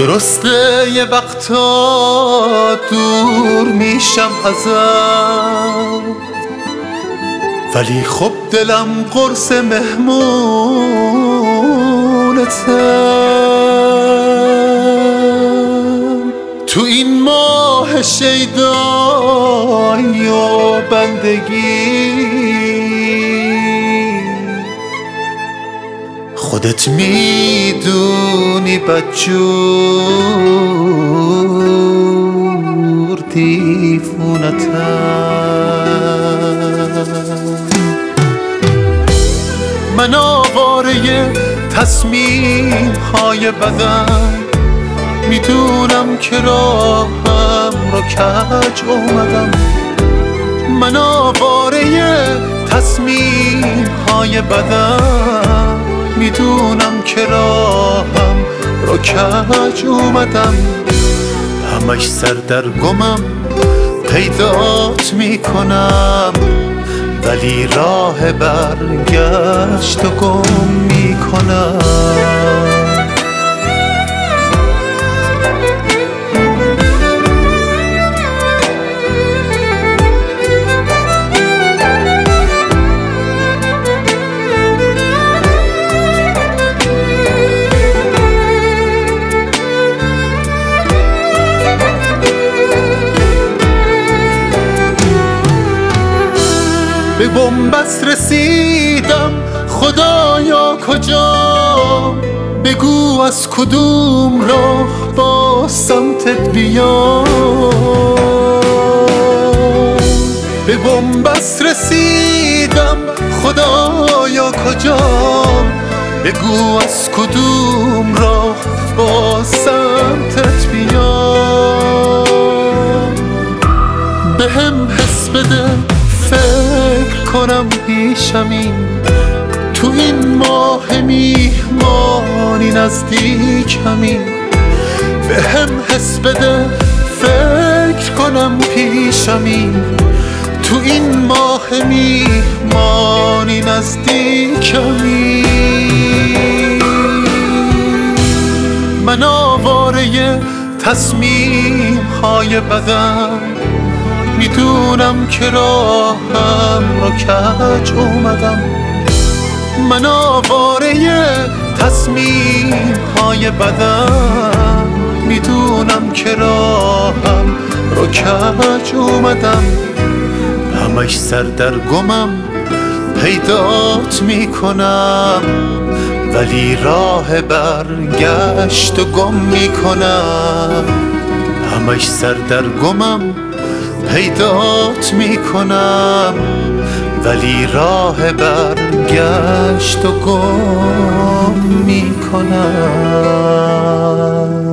درسته یه وقتا دور میشم ازت، ولی خب دلم قرص مهمونتم. تو این ماه شیدایی و بندگی خودت میدونی بدجور دیوونتم. من آواره تصمیم های بدم، میدونم که راهم رو کج اومدم. من آواره تصمیم های بدم، میدونم که راهم رو کج اومدم. همش سردرگمم پیدات میکنم، ولی راه برگشت و گم میکنم. به بنبست رسیدم خدایا کجا، بگو از کدوم راه با سمتت بیام. به بنبست رسیدم خدایا کجا، بگو از کدوم راه با سمتت بیام. بهم حس بده فکر کنم پیشمی، تو این ماه میهمانی نزدیکمی. بهم حس بده فکر کنم پیشمی، تو این ماه میهمانی نزدیکمی. من آواره تصمیم های بدم، میدونم که راهم رو کج اومدم. من آواره تصمیم های بدم، میدونم که راهم رو کج اومدم. همش سردرگمم پیدات میکنم، ولی راه برگشت و گم میکنم. همش سردرگمم پیدات میکنم، ولی راه برگشت و گم میکنم.